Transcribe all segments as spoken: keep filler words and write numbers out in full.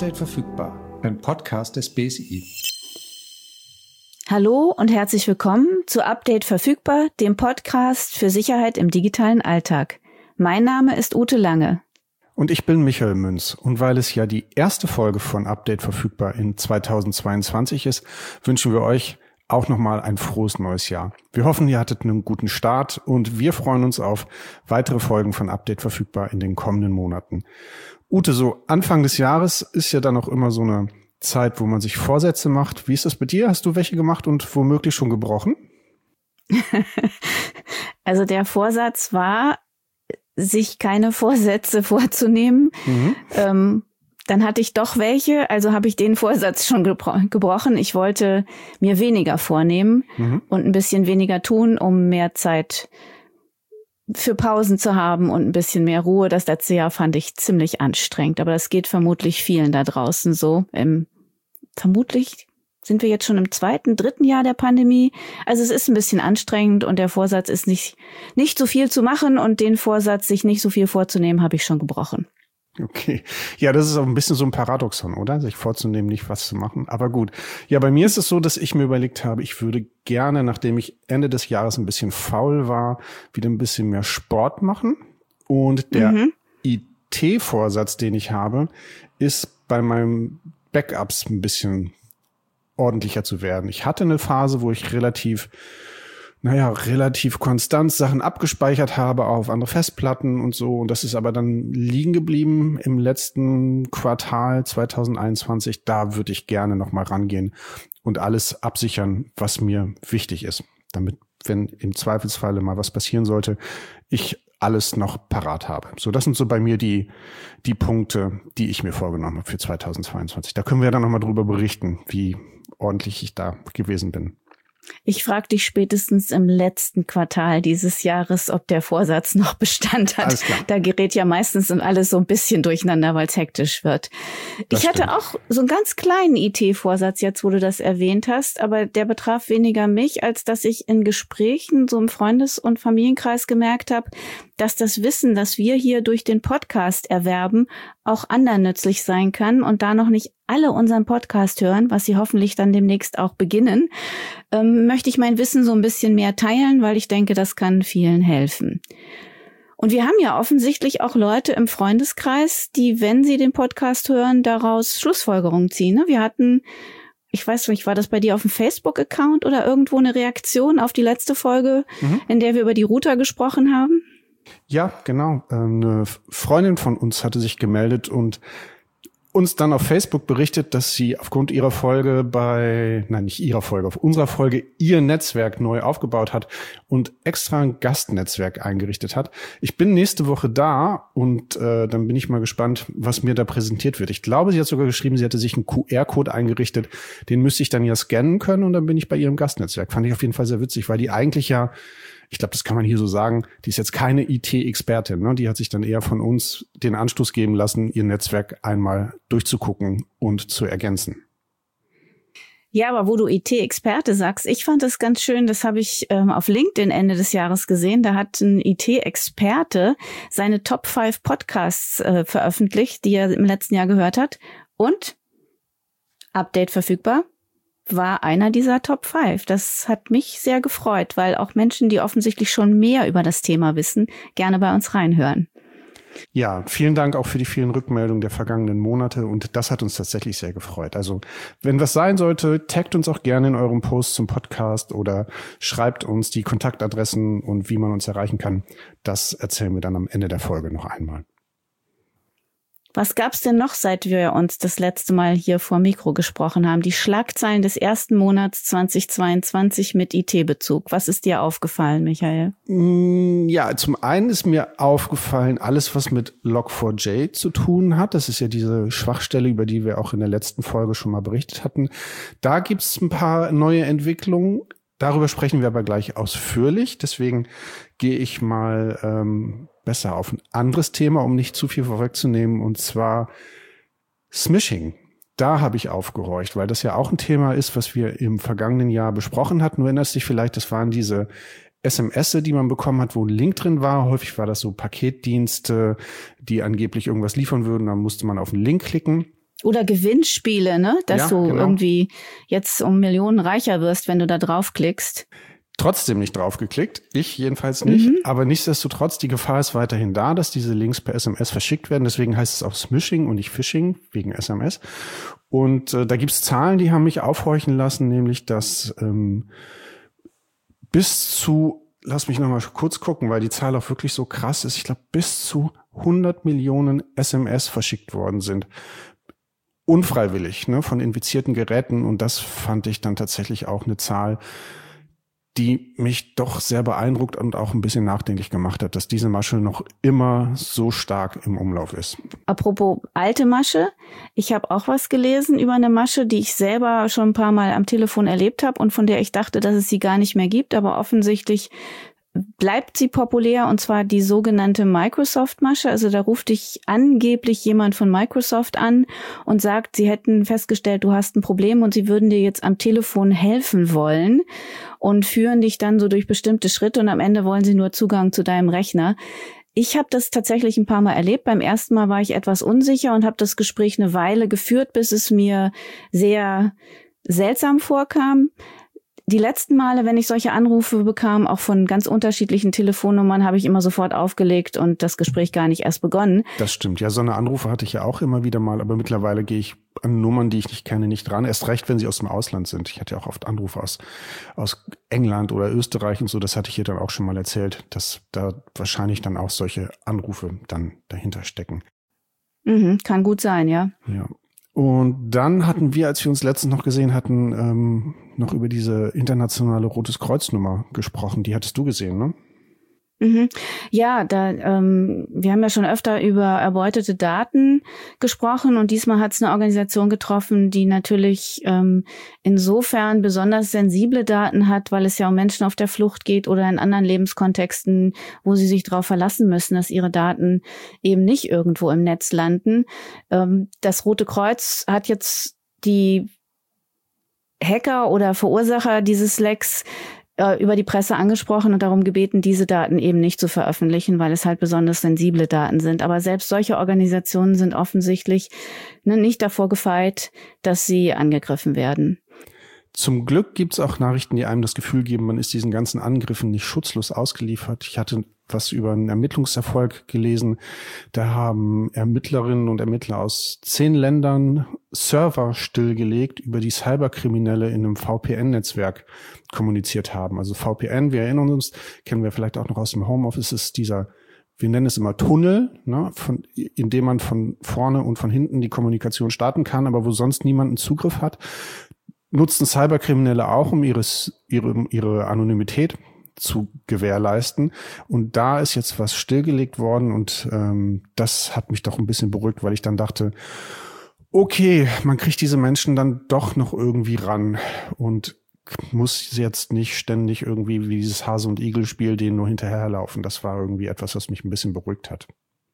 Update verfügbar, ein Podcast des B S I. Hallo und herzlich willkommen zu Update verfügbar, dem Podcast für Sicherheit im digitalen Alltag. Mein Name ist Ute Lange. Und ich bin Michael Münz. Und weil es ja die erste Folge von Update verfügbar in zweitausendzweiundzwanzig ist, wünschen wir euch auch nochmal ein frohes neues Jahr. Wir hoffen, ihr hattet einen guten Start und wir freuen uns auf weitere Folgen von Update verfügbar in den kommenden Monaten. Ute, so Anfang des Jahres ist ja dann auch immer so eine Zeit, wo man sich Vorsätze macht. Wie ist das bei dir? Hast du welche gemacht und womöglich schon gebrochen? Also der Vorsatz war, sich keine Vorsätze vorzunehmen. Mhm. Ähm, dann hatte ich doch welche, also habe ich den Vorsatz schon gebro- gebrochen. Ich wollte mir weniger vornehmen mhm. und ein bisschen weniger tun, um mehr Zeit für Pausen zu haben und ein bisschen mehr Ruhe. Das letzte Jahr fand ich ziemlich anstrengend, aber das geht vermutlich vielen da draußen so. Im, vermutlich sind wir jetzt schon im zweiten, dritten Jahr der Pandemie. Also es ist ein bisschen anstrengend und der Vorsatz ist nicht, nicht so viel zu machen und den Vorsatz, sich nicht so viel vorzunehmen, habe ich schon gebrochen. Okay. Ja, das ist auch ein bisschen so ein Paradoxon, oder? Sich vorzunehmen, nicht was zu machen. Aber gut. Ja, bei mir ist es so, dass ich mir überlegt habe, ich würde gerne, nachdem ich Ende des Jahres ein bisschen faul war, wieder ein bisschen mehr Sport machen. Und der mhm. I T-Vorsatz, den ich habe, ist bei meinen Backups ein bisschen ordentlicher zu werden. Ich hatte eine Phase, wo ich relativ naja, relativ konstant Sachen abgespeichert habe auf andere Festplatten und so. Und das ist aber dann liegen geblieben im letzten Quartal zweitausendeinundzwanzig. Da würde ich gerne nochmal rangehen und alles absichern, was mir wichtig ist. Damit, wenn im Zweifelsfalle mal was passieren sollte, ich alles noch parat habe. So, das sind so bei mir die, die Punkte, die ich mir vorgenommen habe für zweitausendzweiundzwanzig. Da können wir dann nochmal drüber berichten, wie ordentlich ich da gewesen bin. Ich frage dich spätestens im letzten Quartal dieses Jahres, ob der Vorsatz noch Bestand hat. Da gerät ja meistens alles so ein bisschen durcheinander, weil es hektisch wird. Das ich hatte stimmt. auch so einen ganz kleinen I T-Vorsatz jetzt, wo du das erwähnt hast, aber der betraf weniger mich, als dass ich in Gesprächen so im Freundes- und Familienkreis gemerkt habe, dass das Wissen, das wir hier durch den Podcast erwerben, auch anderen nützlich sein kann und da noch nicht alle unseren Podcast hören, was sie hoffentlich dann demnächst auch beginnen, ähm, möchte ich mein Wissen so ein bisschen mehr teilen, weil ich denke, das kann vielen helfen. Und wir haben ja offensichtlich auch Leute im Freundeskreis, die, wenn sie den Podcast hören, daraus Schlussfolgerungen ziehen. Ne? Wir hatten, ich weiß nicht, war das bei dir auf dem Facebook-Account oder irgendwo eine Reaktion auf die letzte Folge, mhm. in der wir über die Router gesprochen haben? Ja, genau. Eine Freundin von uns hatte sich gemeldet und uns dann auf Facebook berichtet, dass sie aufgrund ihrer Folge bei, nein, nicht ihrer Folge, auf unserer Folge ihr Netzwerk neu aufgebaut hat und extra ein Gastnetzwerk eingerichtet hat. Ich bin nächste Woche da und äh, dann bin ich mal gespannt, was mir da präsentiert wird. Ich glaube, sie hat sogar geschrieben, sie hätte sich einen Q R-Code eingerichtet. Den müsste ich dann ja scannen können und dann bin ich bei ihrem Gastnetzwerk. Fand ich auf jeden Fall sehr witzig, weil die eigentlich ja, ich glaube, das kann man hier so sagen, die ist jetzt keine I T-Expertin, ne? Die hat sich dann eher von uns den Anstoß geben lassen, ihr Netzwerk einmal durchzugucken und zu ergänzen. Ja, aber wo du I T-Experte sagst, ich fand das ganz schön, das habe ich ähm, auf LinkedIn Ende des Jahres gesehen, da hat ein I T-Experte seine Top fünf Podcasts äh, veröffentlicht, die er im letzten Jahr gehört hat und Update verfügbar. War einer dieser Top fünf. Das hat mich sehr gefreut, weil auch Menschen, die offensichtlich schon mehr über das Thema wissen, gerne bei uns reinhören. Ja, vielen Dank auch für die vielen Rückmeldungen der vergangenen Monate und das hat uns tatsächlich sehr gefreut. Also wenn was sein sollte, taggt uns auch gerne in eurem Post zum Podcast oder schreibt uns die Kontaktadressen und wie man uns erreichen kann. Das erzählen wir dann am Ende der Folge noch einmal. Was gab's denn noch, seit wir uns das letzte Mal hier vor Mikro gesprochen haben? Die Schlagzeilen des ersten Monats zweitausendzweiundzwanzig mit I T-Bezug. Was ist dir aufgefallen, Michael? Ja, zum einen ist mir aufgefallen, alles, was mit log vier j zu tun hat. Das ist ja diese Schwachstelle, über die wir auch in der letzten Folge schon mal berichtet hatten. Da gibt's ein paar neue Entwicklungen. Darüber sprechen wir aber gleich ausführlich. Deswegen gehe ich mal ähm, besser auf ein anderes Thema, um nicht zu viel vorwegzunehmen, und zwar Smishing. Da habe ich aufgehorcht, weil das ja auch ein Thema ist, was wir im vergangenen Jahr besprochen hatten. Du erinnerst dich vielleicht, das waren diese S M S, die man bekommen hat, wo ein Link drin war. Häufig war das so Paketdienste, die angeblich irgendwas liefern würden. Dann musste man auf einen Link klicken. Oder Gewinnspiele, ne? Dass ja, du genau. irgendwie jetzt um Millionen reicher wirst, wenn du da draufklickst. Trotzdem nicht draufgeklickt, ich jedenfalls nicht, mhm. aber nichtsdestotrotz, die Gefahr ist weiterhin da, dass diese Links per S M S verschickt werden, deswegen heißt es auch Smishing und nicht Phishing, wegen S M S. Und äh, da gibt's Zahlen, die haben mich aufhorchen lassen, nämlich dass ähm, bis zu, lass mich nochmal kurz gucken, weil die Zahl auch wirklich so krass ist, ich glaube bis zu hundert Millionen S M S verschickt worden sind. Unfreiwillig, ne, von infizierten Geräten, und das fand ich dann tatsächlich auch eine Zahl, die mich doch sehr beeindruckt und auch ein bisschen nachdenklich gemacht hat, dass diese Masche noch immer so stark im Umlauf ist. Apropos alte Masche, ich habe auch was gelesen über eine Masche, die ich selber schon ein paar Mal am Telefon erlebt habe und von der ich dachte, dass es sie gar nicht mehr gibt, aber offensichtlich bleibt sie populär, und zwar die sogenannte Microsoft-Masche. Also da ruft dich angeblich jemand von Microsoft an und sagt, sie hätten festgestellt, du hast ein Problem und sie würden dir jetzt am Telefon helfen wollen und führen dich dann so durch bestimmte Schritte und am Ende wollen sie nur Zugang zu deinem Rechner. Ich habe das tatsächlich ein paar Mal erlebt. Beim ersten Mal war ich etwas unsicher und habe das Gespräch eine Weile geführt, bis es mir sehr seltsam vorkam. Die letzten Male, wenn ich solche Anrufe bekam, auch von ganz unterschiedlichen Telefonnummern, habe ich immer sofort aufgelegt und das Gespräch gar nicht erst begonnen. Das stimmt. Ja, so eine Anrufe hatte ich ja auch immer wieder mal, aber mittlerweile gehe ich an Nummern, die ich nicht kenne, nicht ran. Erst recht, wenn sie aus dem Ausland sind. Ich hatte ja auch oft Anrufe aus, aus England oder Österreich und so. Das hatte ich hier dann auch schon mal erzählt, dass da wahrscheinlich dann auch solche Anrufe dann dahinter stecken. Mhm, kann gut sein, ja. Ja. Und dann hatten wir, als wir uns letztens noch gesehen hatten, ähm, noch über diese internationale Rotes Kreuz-Nummer gesprochen. Die hattest du gesehen, ne? Mhm. Ja, da ähm, wir haben ja schon öfter über erbeutete Daten gesprochen und diesmal hat es eine Organisation getroffen, die natürlich ähm, insofern besonders sensible Daten hat, weil es ja um Menschen auf der Flucht geht oder in anderen Lebenskontexten, wo sie sich darauf verlassen müssen, dass ihre Daten eben nicht irgendwo im Netz landen. Ähm, das Rote Kreuz hat jetzt die Hacker oder Verursacher dieses Lecks über die Presse angesprochen und darum gebeten, diese Daten eben nicht zu veröffentlichen, weil es halt besonders sensible Daten sind. Aber selbst solche Organisationen sind offensichtlich ne, nicht davor gefeit, dass sie angegriffen werden. Zum Glück gibt es auch Nachrichten, die einem das Gefühl geben, man ist diesen ganzen Angriffen nicht schutzlos ausgeliefert. Ich hatte was über einen Ermittlungserfolg gelesen. Da haben Ermittlerinnen und Ermittler aus zehn Ländern Server stillgelegt, über die Cyberkriminelle in einem V P N-Netzwerk kommuniziert haben. Also V P N, wir erinnern uns, kennen wir vielleicht auch noch aus dem Homeoffice, ist dieser, wir nennen es immer Tunnel, ne, von, in dem man von vorne und von hinten die Kommunikation starten kann, aber wo sonst niemand einen Zugriff hat. Nutzen Cyberkriminelle auch, um ihres, ihre, ihre Anonymität zu gewährleisten. Und da ist jetzt was stillgelegt worden und ähm, das hat mich doch ein bisschen beruhigt, weil ich dann dachte, okay, man kriegt diese Menschen dann doch noch irgendwie ran und muss jetzt nicht ständig irgendwie wie dieses Hase- und Igel-Spiel denen nur hinterherlaufen. Das war irgendwie etwas, was mich ein bisschen beruhigt hat.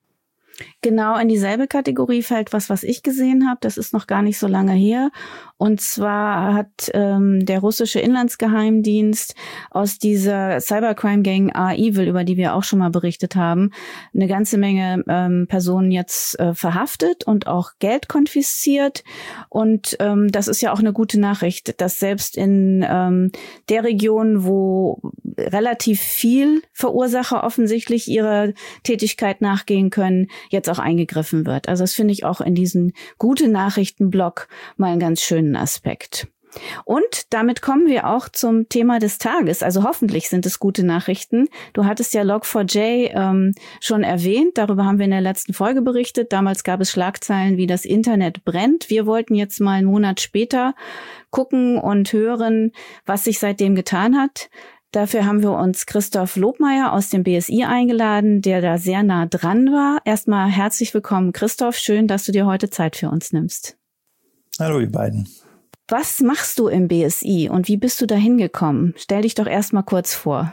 Genau in dieselbe Kategorie fällt was, was ich gesehen habe. Das ist noch gar nicht so lange her. Und zwar hat ähm, der russische Inlandsgeheimdienst aus dieser Cybercrime-Gang A-Evil, über die wir auch schon mal berichtet haben, eine ganze Menge ähm, Personen jetzt äh, verhaftet und auch Geld konfisziert. Und ähm, das ist ja auch eine gute Nachricht, dass selbst in ähm, der Region, wo relativ viel Verursacher offensichtlich ihrer Tätigkeit nachgehen können, jetzt auch eingegriffen wird. Also das finde ich auch in diesen Gute-Nachrichten-Blog mal einen ganz schönen Aspekt. Und damit kommen wir auch zum Thema des Tages. Also hoffentlich sind es gute Nachrichten. Du hattest ja log four j ähm, schon erwähnt. Darüber haben wir in der letzten Folge berichtet. Damals gab es Schlagzeilen wie das Internet brennt. Wir wollten jetzt mal einen Monat später gucken und hören, was sich seitdem getan hat. Dafür haben wir uns Christoph Lobmeier aus dem B S I eingeladen, der da sehr nah dran war. Erstmal herzlich willkommen, Christoph. Schön, dass du dir heute Zeit für uns nimmst. Hallo, ihr beiden. Was machst du im B S I und wie bist du da hingekommen? Stell dich doch erstmal kurz vor.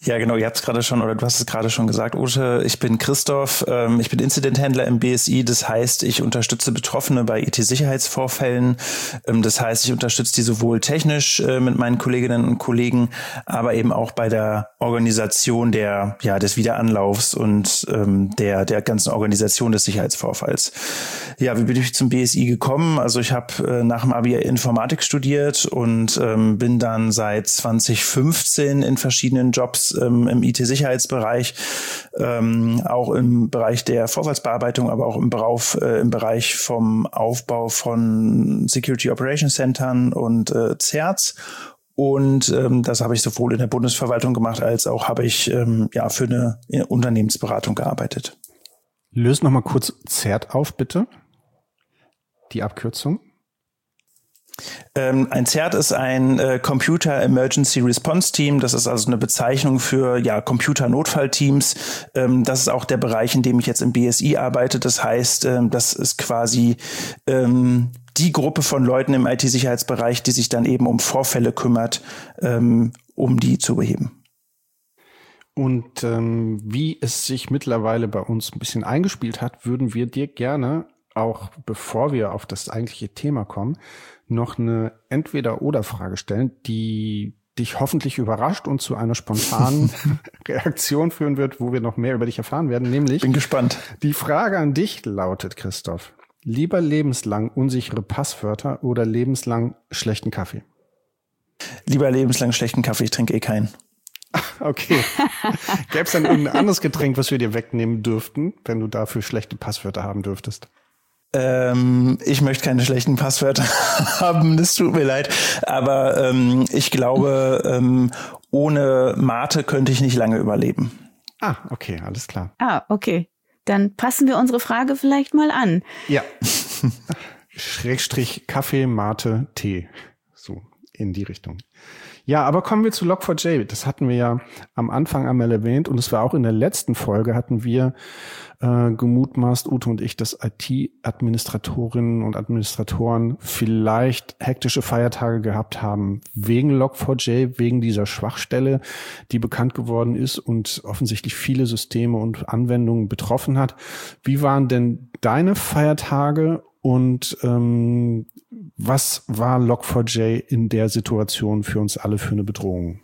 Ja, genau, ihr habt es gerade schon, oder du hast es gerade schon gesagt, Ute, ich bin Christoph, ähm, ich bin Incident-Handler im B S I, das heißt, ich unterstütze Betroffene bei I T-Sicherheitsvorfällen, ähm, das heißt, ich unterstütze die sowohl technisch äh, mit meinen Kolleginnen und Kollegen, aber eben auch bei der Organisation der, ja, des Wiederanlaufs und ähm, der, der ganzen Organisation des Sicherheitsvorfalls. Ja, wie bin ich zum B S I gekommen? Also ich habe äh, nach dem Abi Informatik studiert und ähm, bin dann seit zwanzig fünfzehn in verschiedenen Jobs ähm, im I T-Sicherheitsbereich, ähm, auch im Bereich der Vorfallsbearbeitung, aber auch im Bereich, äh, im Bereich vom Aufbau von Security Operations Centern und äh, C E R Ts. Und ähm, das habe ich sowohl in der Bundesverwaltung gemacht, als auch habe ich ähm, ja für eine Unternehmensberatung gearbeitet. Löse noch mal kurz C E R T auf, bitte. Die Abkürzung. Ähm, ein C E R T ist ein äh, Computer Emergency Response Team. Das ist also eine Bezeichnung für ja Computer-Notfallteams. Ähm, das ist auch der Bereich, in dem ich jetzt im B S I arbeite. Das heißt, ähm, das ist quasi ähm, die Gruppe von Leuten im I T-Sicherheitsbereich, die sich dann eben um Vorfälle kümmert, ähm, um die zu beheben. Und ähm, wie es sich mittlerweile bei uns ein bisschen eingespielt hat, würden wir dir gerne, auch bevor wir auf das eigentliche Thema kommen, noch eine Entweder-oder-Frage stellen, die dich hoffentlich überrascht und zu einer spontanen Reaktion führen wird, wo wir noch mehr über dich erfahren werden. Nämlich, bin gespannt. Die Frage an dich lautet, Christoph, lieber lebenslang unsichere Passwörter oder lebenslang schlechten Kaffee? Lieber lebenslang schlechten Kaffee, ich trinke eh keinen. Okay. Gäbe es dann irgendein anderes Getränk, was wir dir wegnehmen dürften, wenn du dafür schlechte Passwörter haben dürftest? Ähm, ich möchte keine schlechten Passwörter haben, das tut mir leid. Aber ähm, ich glaube, ähm, ohne Mate könnte ich nicht lange überleben. Ah, okay, alles klar. Ah, okay. Dann passen wir unsere Frage vielleicht mal an. Ja. Schrägstrich Kaffee, Mate, Tee. So, in die Richtung. Ja, aber kommen wir zu Log four j. Das hatten wir ja am Anfang einmal erwähnt und es war auch in der letzten Folge, hatten wir äh, gemutmaßt, Ute und ich, dass I T-Administratorinnen und Administratoren vielleicht hektische Feiertage gehabt haben wegen Log four j, wegen dieser Schwachstelle, die bekannt geworden ist und offensichtlich viele Systeme und Anwendungen betroffen hat. Wie waren denn deine Feiertage? Und ähm, was war Log four j in der Situation für uns alle für eine Bedrohung?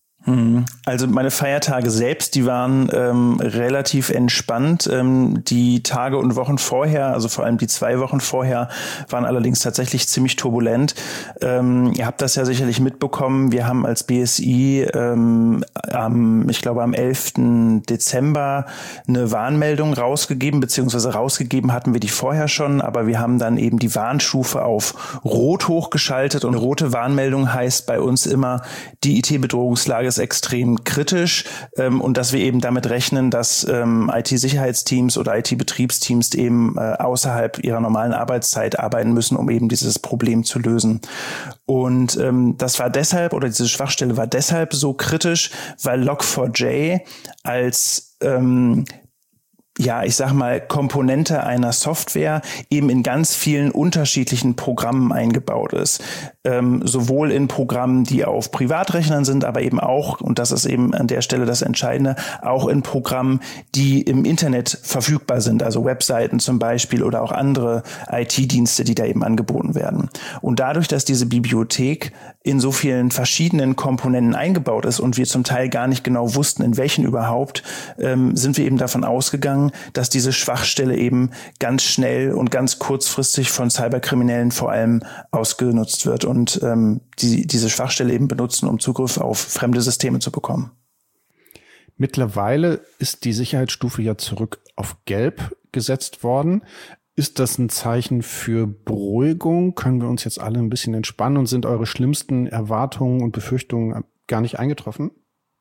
Also meine Feiertage selbst, die waren ähm, relativ entspannt. Ähm, die Tage und Wochen vorher, also vor allem die zwei Wochen vorher, waren allerdings tatsächlich ziemlich turbulent. Ähm, ihr habt das ja sicherlich mitbekommen. Wir haben als B S I ähm, am, ich glaube am elften Dezember eine Warnmeldung rausgegeben, beziehungsweise rausgegeben hatten wir die vorher schon, aber wir haben dann eben die Warnstufe auf Rot hochgeschaltet und rote Warnmeldung heißt bei uns immer, die I T-Bedrohungslage ist extrem kritisch ähm, und dass wir eben damit rechnen, dass ähm, I T-Sicherheitsteams oder I T-Betriebsteams eben äh, außerhalb ihrer normalen Arbeitszeit arbeiten müssen, um eben dieses Problem zu lösen. Und ähm, das war deshalb, oder diese Schwachstelle war deshalb so kritisch, weil Log four j als ähm, ja, ich sag mal, Komponente einer Software eben in ganz vielen unterschiedlichen Programmen eingebaut ist. Ähm, sowohl in Programmen, die auf Privatrechnern sind, aber eben auch, und das ist eben an der Stelle das Entscheidende, auch in Programmen, die im Internet verfügbar sind, also Webseiten zum Beispiel oder auch andere I T-Dienste, die da eben angeboten werden. Und dadurch, dass diese Bibliothek in so vielen verschiedenen Komponenten eingebaut ist und wir zum Teil gar nicht genau wussten, in welchen überhaupt, ähm, sind wir eben davon ausgegangen, dass diese Schwachstelle eben ganz schnell und ganz kurzfristig von Cyberkriminellen vor allem ausgenutzt wird und ähm, die diese Schwachstelle eben benutzen, um Zugriff auf fremde Systeme zu bekommen. Mittlerweile ist die Sicherheitsstufe ja zurück auf Gelb gesetzt worden. Ist das ein Zeichen für Beruhigung? Können wir uns jetzt alle ein bisschen entspannen und sind eure schlimmsten Erwartungen und Befürchtungen gar nicht eingetroffen?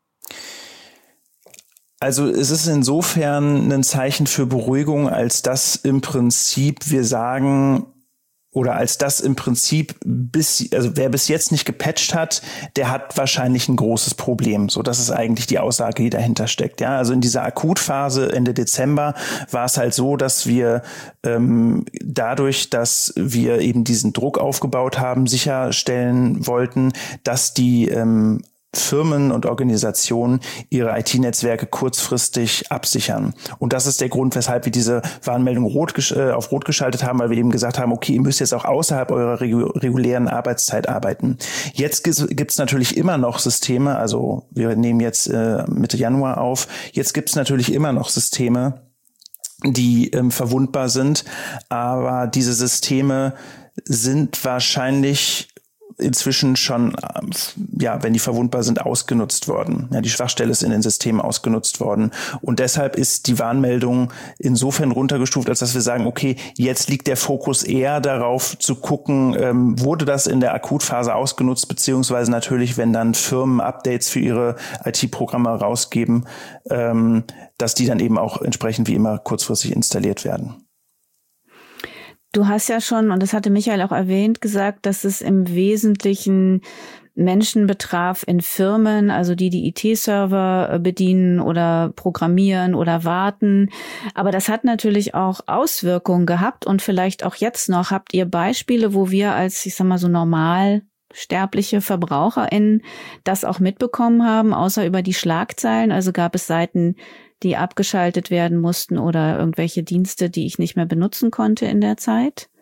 Also es ist insofern ein Zeichen für Beruhigung, als dass im Prinzip wir sagen, oder als das im Prinzip bis, also wer bis jetzt nicht gepatcht hat, der hat wahrscheinlich ein großes Problem. So, das ist eigentlich die Aussage, die dahinter steckt. Ja, also in dieser Akutphase Ende Dezember war es halt so, dass wir ähm, dadurch, dass wir eben diesen Druck aufgebaut haben, sicherstellen wollten, dass die ähm, Firmen und Organisationen ihre I T-Netzwerke kurzfristig absichern. Und das ist der Grund, weshalb wir diese Warnmeldung rot, äh, auf rot geschaltet haben, weil wir eben gesagt haben, okay, ihr müsst jetzt auch außerhalb eurer regu- regulären Arbeitszeit arbeiten. Jetzt gibt es natürlich immer noch Systeme, also wir nehmen jetzt äh, Mitte Januar auf, jetzt gibt es natürlich immer noch Systeme, die ähm, verwundbar sind, aber diese Systeme sind wahrscheinlich inzwischen schon, ja, wenn die verwundbar sind, ausgenutzt worden. Ja, die Schwachstelle ist in den Systemen ausgenutzt worden. Und deshalb ist die Warnmeldung insofern runtergestuft, als dass wir sagen, okay, jetzt liegt der Fokus eher darauf zu gucken, ähm, wurde das in der Akutphase ausgenutzt, beziehungsweise natürlich, wenn dann Firmen Updates für ihre I T-Programme rausgeben, ähm, dass die dann eben auch entsprechend wie immer kurzfristig installiert werden. Du hast ja schon, und das hatte Michael auch erwähnt, gesagt, dass es im Wesentlichen Menschen betraf in Firmen, also die die I T-Server bedienen oder programmieren oder warten. Aber das hat natürlich auch Auswirkungen gehabt und vielleicht auch jetzt noch. Habt ihr Beispiele, wo wir als, ich sag mal so normal sterbliche VerbraucherInnen das auch mitbekommen haben, außer über die Schlagzeilen? Also gab es Seiten, die abgeschaltet werden mussten oder irgendwelche Dienste, die ich nicht mehr benutzen konnte in der Zeit?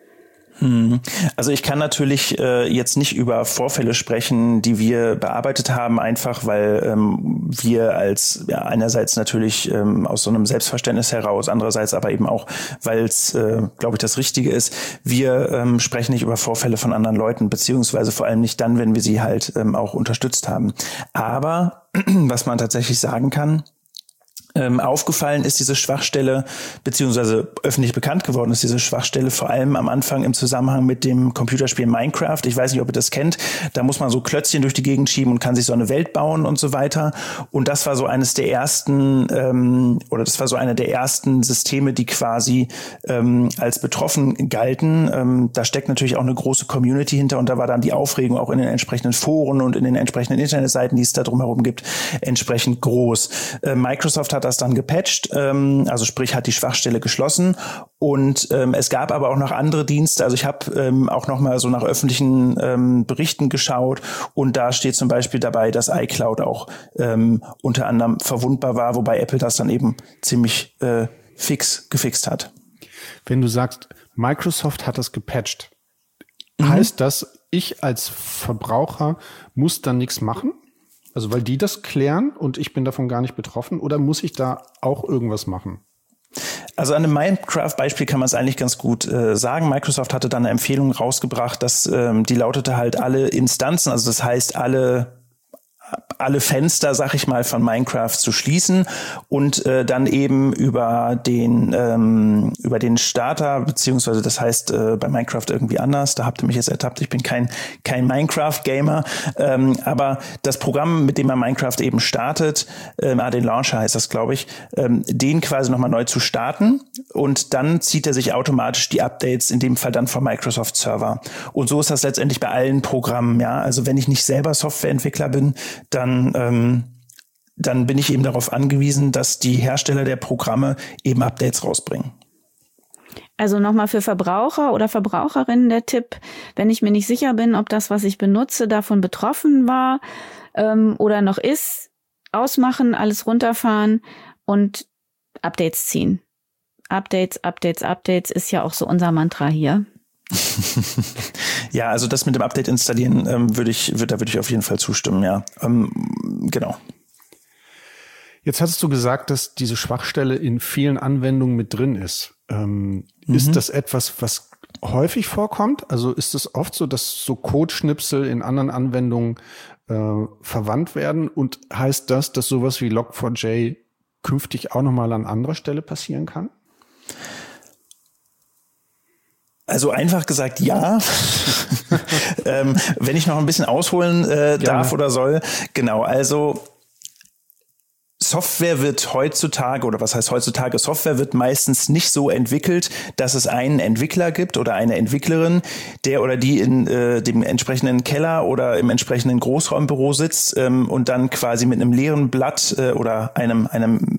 Also ich kann natürlich äh, jetzt nicht über Vorfälle sprechen, die wir bearbeitet haben, einfach weil ähm, wir als ja, einerseits natürlich ähm, aus so einem Selbstverständnis heraus, andererseits aber eben auch, weil es, äh, glaube ich, das Richtige ist. Wir ähm, sprechen nicht über Vorfälle von anderen Leuten, beziehungsweise vor allem nicht dann, wenn wir sie halt ähm, auch unterstützt haben. Aber was man tatsächlich sagen kann, Ähm, aufgefallen ist diese Schwachstelle, beziehungsweise öffentlich bekannt geworden ist diese Schwachstelle, vor allem am Anfang im Zusammenhang mit dem Computerspiel Minecraft. Ich weiß nicht, ob ihr das kennt. Da muss man so Klötzchen durch die Gegend schieben und kann sich so eine Welt bauen und so weiter. Und das war so eines der ersten, ähm, oder das war so eine der ersten Systeme, die quasi ähm, als betroffen galten. Ähm, da steckt natürlich auch eine große Community hinter und da war dann die Aufregung auch in den entsprechenden Foren und in den entsprechenden Internetseiten, die es da drumherum gibt, entsprechend groß. Äh, Microsoft hat hat das dann gepatcht, ähm, also sprich hat die Schwachstelle geschlossen und ähm, es gab aber auch noch andere Dienste, also ich habe ähm, auch noch mal so nach öffentlichen ähm, Berichten geschaut und da steht zum Beispiel dabei, dass iCloud auch ähm, unter anderem verwundbar war, wobei Apple das dann eben ziemlich äh, fix gefixt hat. Wenn du sagst, Microsoft hat das gepatcht, mhm. heißt das, ich als Verbraucher muss dann nichts machen? Also weil die das klären und ich bin davon gar nicht betroffen, oder muss ich da auch irgendwas machen? Also an dem Minecraft-Beispiel kann man es eigentlich ganz gut äh, sagen. Microsoft hatte dann eine Empfehlung rausgebracht, dass ähm, die lautete halt alle Instanzen, also das heißt alle alle Fenster, sag ich mal, von Minecraft zu schließen und äh, dann eben über den ähm, über den Starter, beziehungsweise das heißt äh, bei Minecraft irgendwie anders, da habt ihr mich jetzt ertappt, ich bin kein kein Minecraft-Gamer, ähm, aber das Programm, mit dem man Minecraft eben startet, ähm, ah, den Launcher heißt das, glaube ich, ähm, den quasi nochmal neu zu starten und dann zieht er sich automatisch die Updates, in dem Fall dann vom Microsoft-Server. Und so ist das letztendlich bei allen Programmen, ja, also wenn ich nicht selber Softwareentwickler bin, dann, ähm, dann bin ich eben darauf angewiesen, dass die Hersteller der Programme eben Updates rausbringen. Also nochmal für Verbraucher oder Verbraucherinnen der Tipp, wenn ich mir nicht sicher bin, ob das, was ich benutze, davon betroffen war ähm, oder noch ist, ausmachen, alles runterfahren und Updates ziehen. Updates, Updates, Updates ist ja auch so unser Mantra hier. Ja, also das mit dem Update installieren ähm, würde ich, würd, da würde ich auf jeden Fall zustimmen, ja. Ähm, genau. Jetzt hattest du gesagt, dass diese Schwachstelle in vielen Anwendungen mit drin ist. Ähm, mhm. Ist das etwas, was häufig vorkommt? Also ist es oft so, dass so Codeschnipsel in anderen Anwendungen äh, verwandt werden? Und heißt das, dass sowas wie log four j künftig auch nochmal an anderer Stelle passieren kann? Also einfach gesagt, ja. ähm, wenn ich noch ein bisschen ausholen äh, darf oder soll. Genau, also Software wird heutzutage, oder was heißt heutzutage, Software wird meistens nicht so entwickelt, dass es einen Entwickler gibt oder eine Entwicklerin, der oder die in äh, dem entsprechenden Keller oder im entsprechenden Großraumbüro sitzt ähm, und dann quasi mit einem leeren Blatt äh, oder einem einem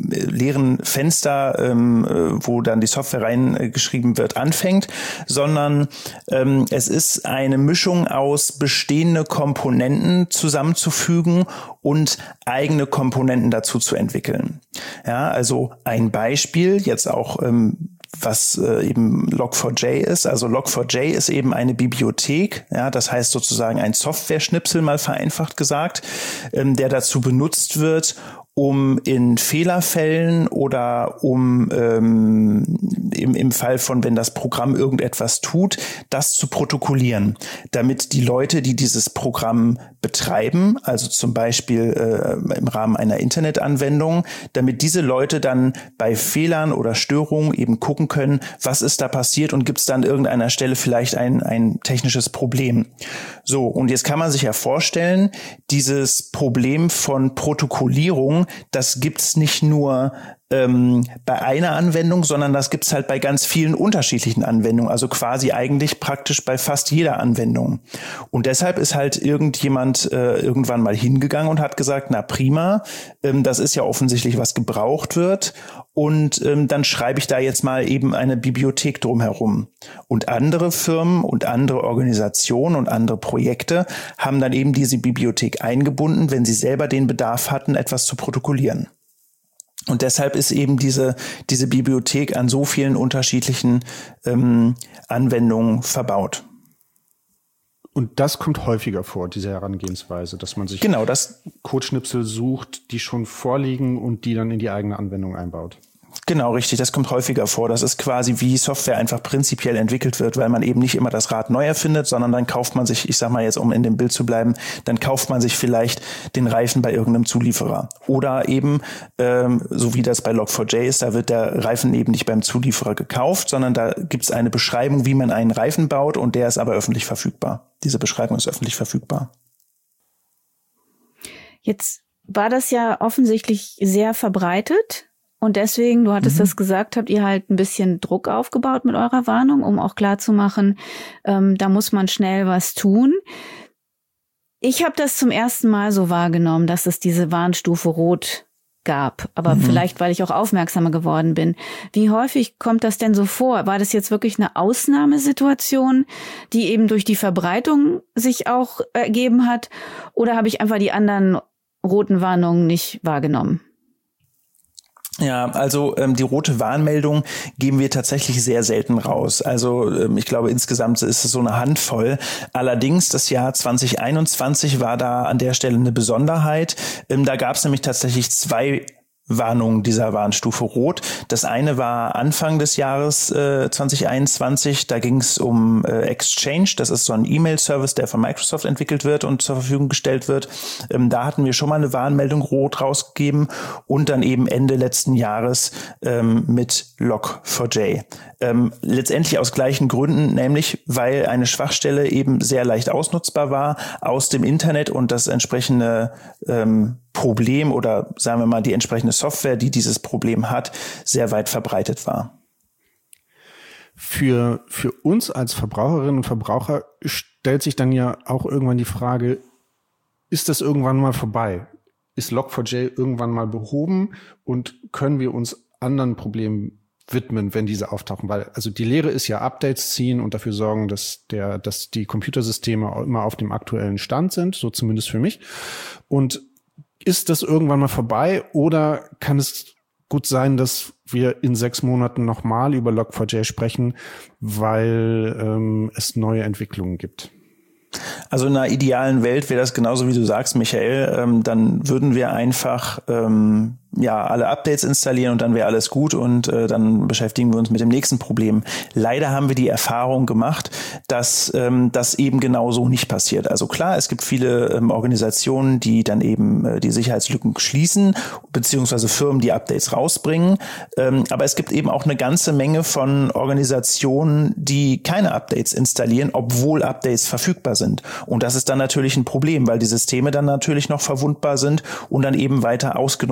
leeren Fenster, ähm, wo dann die Software reingeschrieben wird, anfängt, sondern ähm, es ist eine Mischung aus bestehende Komponenten zusammenzufügen und eigene Komponenten dazu zu entwickeln. Ja, also ein Beispiel jetzt auch ähm, was äh, eben log four j ist. Also log four j ist eben eine Bibliothek, ja, das heißt sozusagen ein Software-Schnipsel, mal vereinfacht gesagt, ähm, der dazu benutzt wird, um in Fehlerfällen oder um ähm, im, im Fall von, wenn das Programm irgendetwas tut, das zu protokollieren, damit die Leute, die dieses Programm betreiben, also zum Beispiel äh, im Rahmen einer Internetanwendung, damit diese Leute dann bei Fehlern oder Störungen eben gucken können, was ist da passiert und gibt es da an irgendeiner Stelle vielleicht ein, ein technisches Problem. So, und jetzt kann man sich ja vorstellen, dieses Problem von Protokollierung, das gibt's nicht nur ähm, bei einer Anwendung, sondern das gibt's halt bei ganz vielen unterschiedlichen Anwendungen, also quasi eigentlich praktisch bei fast jeder Anwendung. Und deshalb ist halt irgendjemand äh, irgendwann mal hingegangen und hat gesagt, na prima, ähm, das ist ja offensichtlich, was gebraucht wird, und ähm, dann schreibe ich da jetzt mal eben eine Bibliothek drumherum. Und andere Firmen und andere Organisationen und andere Projekte haben dann eben diese Bibliothek eingebunden, wenn sie selber den Bedarf hatten, etwas zu protokollieren. Und deshalb ist eben diese, diese Bibliothek an so vielen unterschiedlichen ähm, Anwendungen verbaut. Und das kommt häufiger vor, diese Herangehensweise, dass man sich genau das Codeschnipsel sucht, die schon vorliegen und die dann in die eigene Anwendung einbaut. Genau, richtig. Das kommt häufiger vor. Das ist quasi, wie Software einfach prinzipiell entwickelt wird, weil man eben nicht immer das Rad neu erfindet, sondern dann kauft man sich, ich sag mal jetzt, um in dem Bild zu bleiben, dann kauft man sich vielleicht den Reifen bei irgendeinem Zulieferer. Oder eben, ähm, so wie das bei log four j ist, da wird der Reifen eben nicht beim Zulieferer gekauft, sondern da gibt es eine Beschreibung, wie man einen Reifen baut, und der ist aber öffentlich verfügbar. Diese Beschreibung ist öffentlich verfügbar. Jetzt war das ja offensichtlich sehr verbreitet. Und deswegen, du hattest mhm. das gesagt, habt ihr halt ein bisschen Druck aufgebaut mit eurer Warnung, um auch klarzumachen, ähm, da muss man schnell was tun. Ich habe das zum ersten Mal so wahrgenommen, dass es diese Warnstufe Rot gab. Aber mhm. vielleicht, weil ich auch aufmerksamer geworden bin. Wie häufig kommt das denn so vor? War das jetzt wirklich eine Ausnahmesituation, die eben durch die Verbreitung sich auch ergeben hat? Oder habe ich einfach die anderen roten Warnungen nicht wahrgenommen? Ja, also ähm, die rote Warnmeldung geben wir tatsächlich sehr selten raus. Also ähm, ich glaube, insgesamt ist es so eine Handvoll. Allerdings das Jahr zwanzig einundzwanzig war da an der Stelle eine Besonderheit. Ähm, da gab es nämlich tatsächlich zwei Warnung dieser Warnstufe Rot. Das eine war Anfang des Jahres äh, zwanzig einundzwanzig. Da ging es um äh, Exchange. Das ist so ein E-Mail-Service, der von Microsoft entwickelt wird und zur Verfügung gestellt wird. Ähm, da hatten wir schon mal eine Warnmeldung Rot rausgegeben, und dann eben Ende letzten Jahres ähm, mit log four j. Ähm, letztendlich aus gleichen Gründen, nämlich weil eine Schwachstelle eben sehr leicht ausnutzbar war aus dem Internet und das entsprechende ähm, Problem oder sagen wir mal die entsprechende Software, die dieses Problem hat, sehr weit verbreitet war. Für, für uns als Verbraucherinnen und Verbraucher stellt sich dann ja auch irgendwann die Frage, ist das irgendwann mal vorbei? Ist log four j irgendwann mal behoben und können wir uns anderen Problemen widmen, wenn diese auftauchen? Weil also die Lehre ist ja, Updates ziehen und dafür sorgen, dass der, dass die Computersysteme immer auf dem aktuellen Stand sind, so zumindest für mich. Und ist das irgendwann mal vorbei, oder kann es gut sein, dass wir in sechs Monaten nochmal über log four j sprechen, weil ähm, es neue Entwicklungen gibt? Also in einer idealen Welt wäre das genauso, wie du sagst, Michael. Ähm, dann würden wir einfach ähm, ja alle Updates installieren und dann wäre alles gut, und äh, dann beschäftigen wir uns mit dem nächsten Problem. Leider haben wir die Erfahrung gemacht, dass ähm, das eben genau so nicht passiert. Also klar, es gibt viele ähm, Organisationen, die dann eben äh, die Sicherheitslücken schließen, beziehungsweise Firmen, die Updates rausbringen. Ähm, aber es gibt eben auch eine ganze Menge von Organisationen, die keine Updates installieren, obwohl Updates verfügbar sind. Und das ist dann natürlich ein Problem, weil die Systeme dann natürlich noch verwundbar sind und dann eben weiter ausgenutzt werden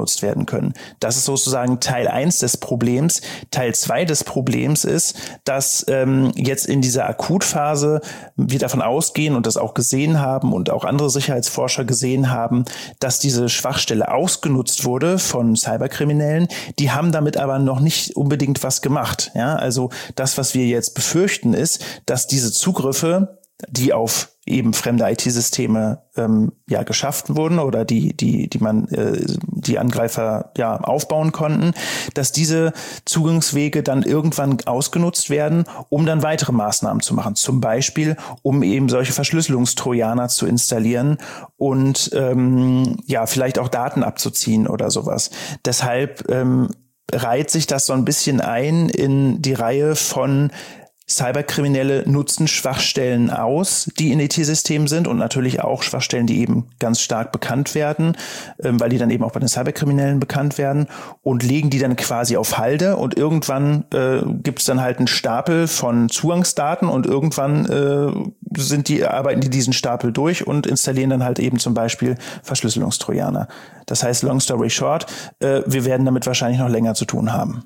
können. Das ist sozusagen Teil eins des Problems. Teil zwei des Problems ist, dass ähm, jetzt in dieser Akutphase wir davon ausgehen und das auch gesehen haben und auch andere Sicherheitsforscher gesehen haben, dass diese Schwachstelle ausgenutzt wurde von Cyberkriminellen. Die haben damit aber noch nicht unbedingt was gemacht. Ja, also das, was wir jetzt befürchten, ist, dass diese Zugriffe, die auf eben fremde I T-Systeme ähm, ja geschaffen wurden oder die die die man äh, die Angreifer ja aufbauen konnten, dass diese Zugangswege dann irgendwann ausgenutzt werden, um dann weitere Maßnahmen zu machen. Zum Beispiel, um eben solche Verschlüsselungstrojaner zu installieren und ähm, ja vielleicht auch Daten abzuziehen oder sowas. Deshalb ähm, reiht sich das so ein bisschen ein in die Reihe von Cyberkriminelle nutzen Schwachstellen aus, die in I T-Systemen sind und natürlich auch Schwachstellen, die eben ganz stark bekannt werden, ähm, weil die dann eben auch bei den Cyberkriminellen bekannt werden und legen die dann quasi auf Halde und irgendwann äh, gibt es dann halt einen Stapel von Zugangsdaten und irgendwann äh, sind die arbeiten die diesen Stapel durch und installieren dann halt eben zum Beispiel Verschlüsselungstrojaner. Das heißt, long story short, äh, wir werden damit wahrscheinlich noch länger zu tun haben.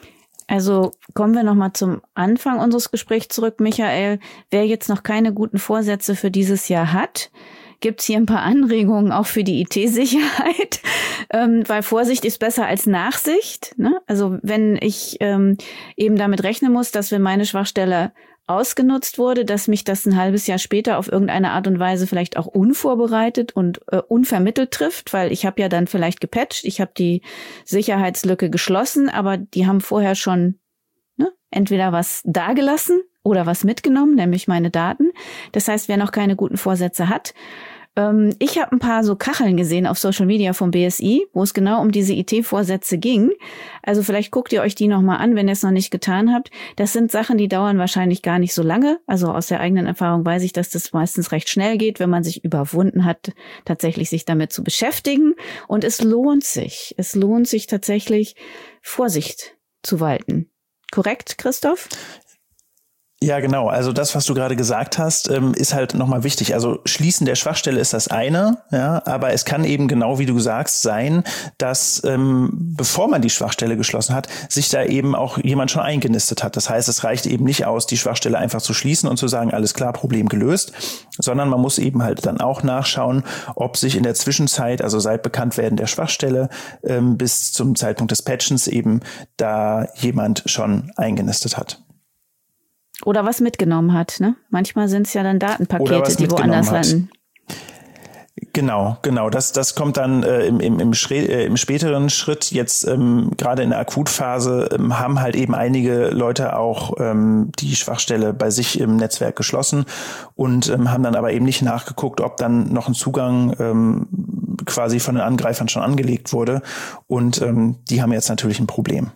Also kommen wir nochmal zum Anfang unseres Gesprächs zurück, Michael. Wer jetzt noch keine guten Vorsätze für dieses Jahr hat, gibt's hier ein paar Anregungen auch für die I T-Sicherheit, ähm, weil Vorsicht ist besser als Nachsicht. Ne? Also wenn ich ähm, eben damit rechnen muss, dass wenn meine Schwachstelle ausgenutzt wurde, dass mich das ein halbes Jahr später auf irgendeine Art und Weise vielleicht auch unvorbereitet und äh, unvermittelt trifft, weil ich habe ja dann vielleicht gepatcht, ich habe die Sicherheitslücke geschlossen, aber die haben vorher schon ne, entweder was dagelassen oder was mitgenommen, nämlich meine Daten. Das heißt, wer noch keine guten Vorsätze hat, ähm, ich habe ein paar so Kacheln gesehen auf Social Media vom B S I, wo es genau um diese I T-Vorsätze ging. Also vielleicht guckt ihr euch die nochmal an, wenn ihr es noch nicht getan habt. Das sind Sachen, die dauern wahrscheinlich gar nicht so lange. Also aus der eigenen Erfahrung weiß ich, dass das meistens recht schnell geht, wenn man sich überwunden hat, tatsächlich sich damit zu beschäftigen. Und es lohnt sich. Es lohnt sich tatsächlich, Vorsicht zu walten. Korrekt, Christoph? Ja, genau. Also das, was du gerade gesagt hast, ähm, ist halt nochmal wichtig. Also Schließen der Schwachstelle ist das eine, ja, aber es kann eben genau wie du sagst sein, dass ähm, bevor man die Schwachstelle geschlossen hat, sich da eben auch jemand schon eingenistet hat. Das heißt, es reicht eben nicht aus, die Schwachstelle einfach zu schließen und zu sagen, alles klar, Problem gelöst, sondern man muss eben halt dann auch nachschauen, ob sich in der Zwischenzeit, also seit Bekanntwerden der Schwachstelle ähm, bis zum Zeitpunkt des Patchens eben da jemand schon eingenistet hat. Oder was mitgenommen hat, ne? Manchmal sind es ja dann Datenpakete, die woanders landen. Genau, genau. Das, das kommt dann äh, im, im, im, Schre- äh, im späteren Schritt. Jetzt ähm, gerade in der Akutphase ähm, haben halt eben einige Leute auch ähm, die Schwachstelle bei sich im Netzwerk geschlossen und ähm, haben dann aber eben nicht nachgeguckt, ob dann noch ein Zugang ähm, quasi von den Angreifern schon angelegt wurde. Und ähm, die haben jetzt natürlich ein Problem.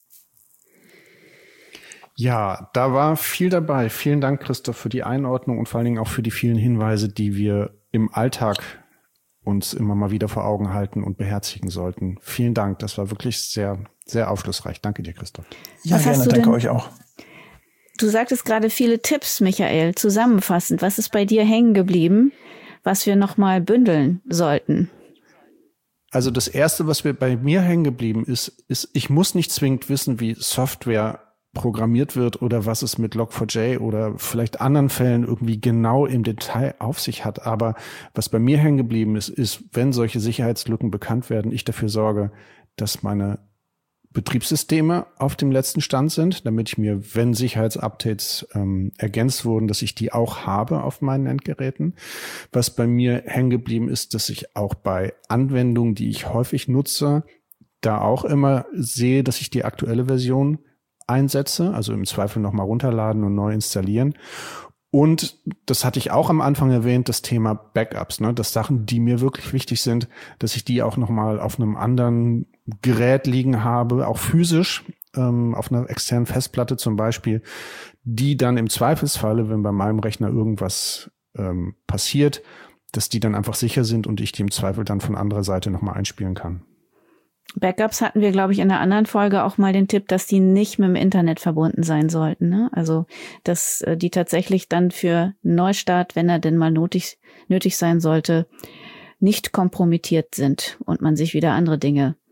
Ja, da war viel dabei. Vielen Dank, Christoph, für die Einordnung und vor allen Dingen auch für die vielen Hinweise, die wir im Alltag uns immer mal wieder vor Augen halten und beherzigen sollten. Vielen Dank. Das war wirklich sehr, sehr aufschlussreich. Danke dir, Christoph. Ja, gerne. Danke denn? Euch auch. Du sagtest gerade viele Tipps, Michael. Zusammenfassend, was ist bei dir hängen geblieben, was wir nochmal bündeln sollten? Also das Erste, was mir bei mir hängen geblieben ist, ist, ich muss nicht zwingend wissen, wie Software programmiert wird oder was es mit log four j oder vielleicht anderen Fällen irgendwie genau im Detail auf sich hat. Aber was bei mir hängen geblieben ist, ist, wenn solche Sicherheitslücken bekannt werden, ich dafür sorge, dass meine Betriebssysteme auf dem letzten Stand sind, damit ich mir, wenn Sicherheitsupdates ähm, ergänzt wurden, dass ich die auch habe auf meinen Endgeräten. Was bei mir hängen geblieben ist, dass ich auch bei Anwendungen, die ich häufig nutze, da auch immer sehe, dass ich die aktuelle Version einsetze, also im Zweifel nochmal runterladen und neu installieren. Und das hatte ich auch am Anfang erwähnt, das Thema Backups, ne, dass Sachen, die mir wirklich wichtig sind, dass ich die auch nochmal auf einem anderen Gerät liegen habe, auch physisch, ähm, auf einer externen Festplatte zum Beispiel, die dann im Zweifelsfalle, wenn bei meinem Rechner irgendwas ähm, passiert, dass die dann einfach sicher sind und ich die im Zweifel dann von anderer Seite nochmal einspielen kann. Backups hatten wir, glaube ich, in einer anderen Folge auch mal den Tipp, dass die nicht mit dem Internet verbunden sein sollten. Ne? Also, dass äh, die tatsächlich dann für Neustart, wenn er denn mal nötig, nötig sein sollte, nicht kompromittiert sind und man sich wieder andere Dinge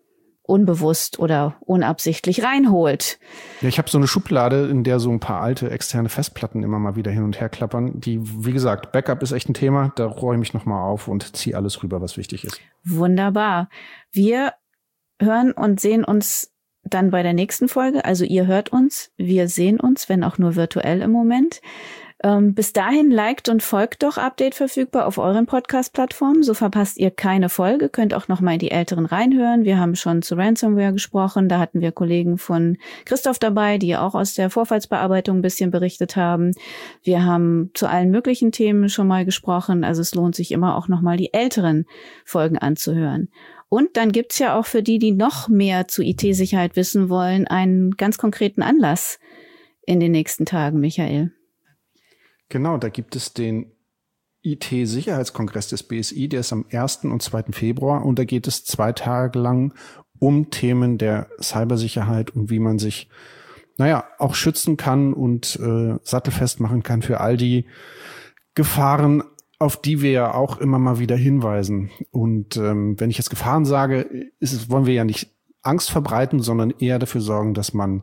unbewusst oder unabsichtlich reinholt. Ja, ich habe so eine Schublade, in der so ein paar alte externe Festplatten immer mal wieder hin und her klappern. Die, wie gesagt, Backup ist echt ein Thema. Da räume ich nochmal auf und ziehe alles rüber, was wichtig ist. Wunderbar. Wir hören und sehen uns dann bei der nächsten Folge. Also ihr hört uns, wir sehen uns, wenn auch nur virtuell im Moment. Ähm, bis dahin liked und folgt doch Update verfügbar auf euren Podcast-Plattformen. So verpasst ihr keine Folge. Könnt auch noch mal in die älteren reinhören. Wir haben schon zu Ransomware gesprochen. Da hatten wir Kollegen von Christoph dabei, die auch aus der Vorfallsbearbeitung ein bisschen berichtet haben. Wir haben zu allen möglichen Themen schon mal gesprochen. Also es lohnt sich immer auch noch mal die älteren Folgen anzuhören. Und dann gibt's ja auch für die, die noch mehr zu I T-Sicherheit wissen wollen, einen ganz konkreten Anlass in den nächsten Tagen, Michael. Genau, da gibt es den I T-Sicherheitskongress des B S I, der ist am ersten und zweiten Februar und da geht es zwei Tage lang um Themen der Cybersicherheit und wie man sich, naja, auch schützen kann und äh, sattelfest machen kann für all die Gefahren, auf die wir ja auch immer mal wieder hinweisen. Und ähm, wenn ich jetzt Gefahren sage, ist es, wollen wir ja nicht Angst verbreiten, sondern eher dafür sorgen, dass man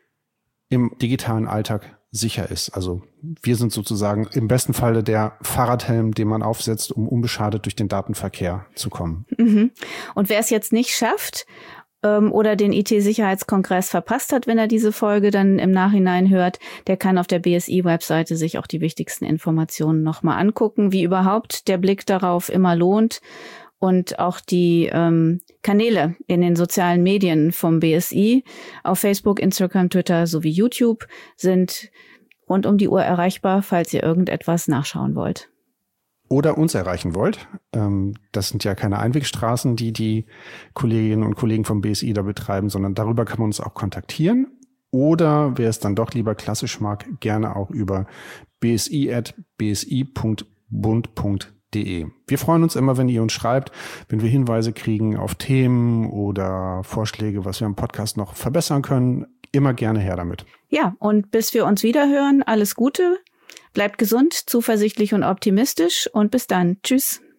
im digitalen Alltag sicher ist. Also wir sind sozusagen im besten Falle der Fahrradhelm, den man aufsetzt, um unbeschadet durch den Datenverkehr zu kommen. Mhm. Und wer es jetzt nicht schafft ähm, oder den I T-Sicherheitskongress verpasst hat, wenn er diese Folge dann im Nachhinein hört, der kann auf der B S I-Webseite sich auch die wichtigsten Informationen nochmal angucken, wie überhaupt der Blick darauf immer lohnt. Und auch die ähm, Kanäle in den sozialen Medien vom B S I auf Facebook, Instagram, Twitter sowie YouTube sind rund um die Uhr erreichbar, falls ihr irgendetwas nachschauen wollt. Oder uns erreichen wollt. Ähm, das sind ja keine Einwegstraßen, die die Kolleginnen und Kollegen vom B S I da betreiben, sondern darüber kann man uns auch kontaktieren. Oder wer es dann doch lieber klassisch mag, gerne auch über b s i at b s i punkt bund punkt de. Wir freuen uns immer, wenn ihr uns schreibt, wenn wir Hinweise kriegen auf Themen oder Vorschläge, was wir im Podcast noch verbessern können. Immer gerne her damit. Ja, und bis wir uns wieder hören, alles Gute, bleibt gesund, zuversichtlich und optimistisch und bis dann. Tschüss.